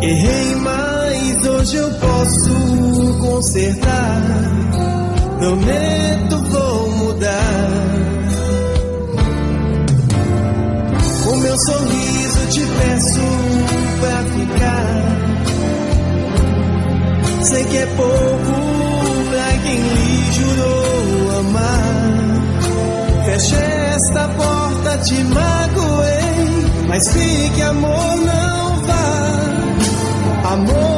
Errei, mas hoje eu posso consertar. Prometo, vou mudar. Com meu sorriso te peço pra ficar. Sei que é pouco pra quem lhe jurou amar. Feche esta porta, te magoei, mas fique, amor, não vá. Amor